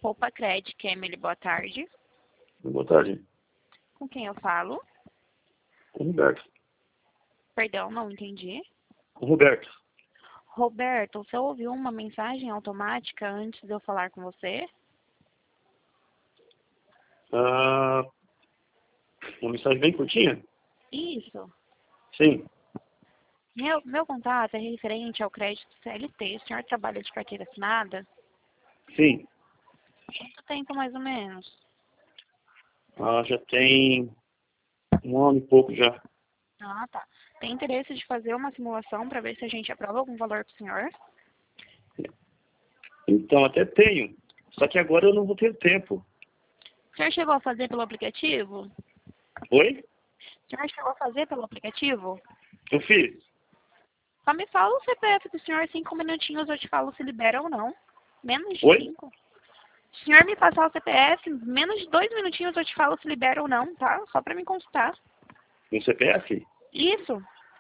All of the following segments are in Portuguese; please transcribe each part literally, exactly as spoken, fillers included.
Roupa Cred, Kemily, boa tarde. Boa tarde. Com quem eu falo? Com o Roberto. Perdão, não entendi. Com o Roberto. Roberto, você ouviu uma mensagem automática antes de eu falar com você? Ah, uma mensagem bem curtinha? Isso. Sim. Meu, meu contato é referente ao crédito C L T. O senhor trabalha de carteira assinada? Sim. Quanto tempo, mais ou menos? Ah, já tem um ano e pouco já. Ah, tá. Tem interesse de fazer uma simulação para ver se a gente aprova algum valor para o senhor? Então, até tenho. Só que agora eu não vou ter tempo. O senhor chegou a fazer pelo aplicativo? Oi? O senhor chegou a fazer pelo aplicativo? Eu fiz. Só me fala o C P F do senhor, cinco minutinhos eu te falo se libera ou não. Menos de Oi? cinco. Se o senhor me passar o C P F, menos de dois minutinhos eu te falo se libera ou não, tá? Só pra me consultar. Meu C P F? Isso.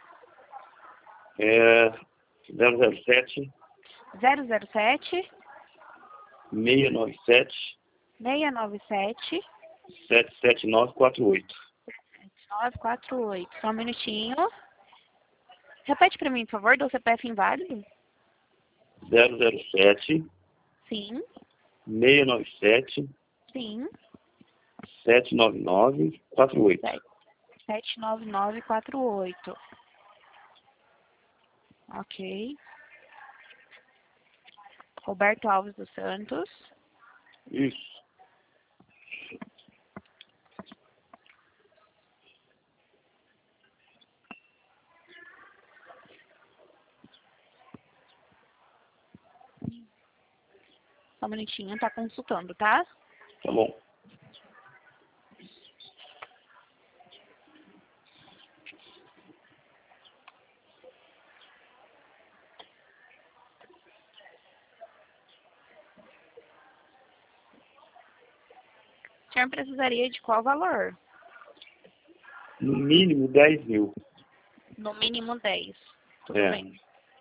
É zero zero sete, zero zero sete, seis nove sete, seis nove sete, sete sete nove quatro oito. nove quatro oito. Só um minutinho. Repete pra mim, por favor, do C P F inválido? zero zero sete, Sim, seis nove sete, sim. sete nove nove quatro oito. sete nove nove quatro oito. Ok. Roberto Alves dos Santos. Isso. Só um minutinho, tá consultando, tá? Tá bom. O senhor precisaria de qual valor? No mínimo dez mil. No mínimo dez. Tudo É. bem.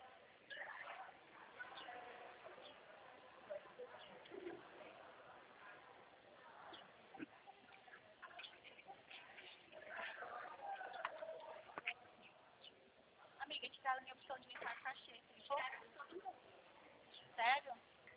Amiga, te dá a minha opção de limpar a cachê. Sério?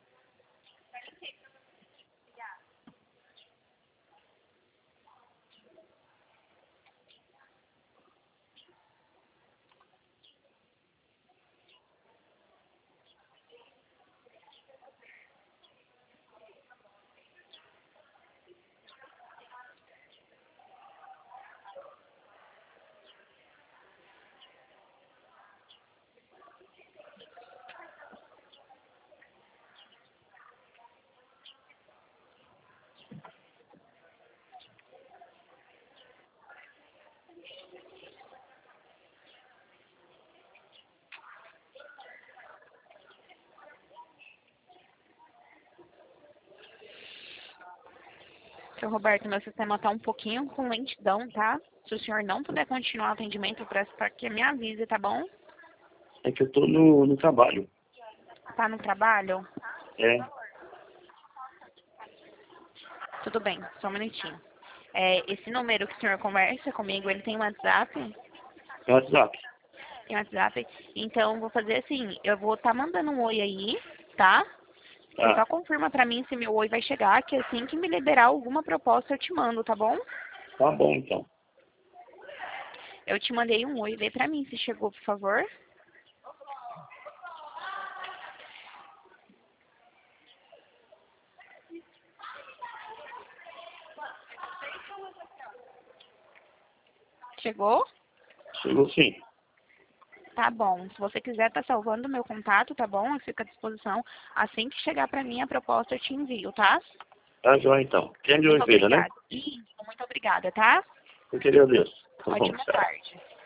Seu Roberto, meu sistema tá um pouquinho com lentidão, tá? Se o senhor não puder continuar o atendimento, eu peço para que me avise, tá bom? É que eu tô no, no trabalho. Tá no trabalho? É. Tudo bem, só um minutinho. É, esse número que o senhor conversa comigo, ele tem WhatsApp? É WhatsApp. Tem WhatsApp? Então, vou fazer assim, eu vou estar mandando um oi aí, tá? Você só Tá. confirma pra mim se meu oi vai chegar, que assim que me liberar alguma proposta eu te mando, tá bom? Tá bom, então. Eu te mandei um oi, vê pra mim se chegou, por favor. Chegou? Chegou sim. Tá bom. Se você quiser tá salvando meu contato, tá bom? Eu fico à disposição. Assim que chegar pra mim a proposta eu te envio, tá? Tá jóia, então. Quem de Muito Oliveira, né? obrigada. Isso, muito obrigada, tá? Eu que agradeço. Tá bom, Ótima tchau. tarde.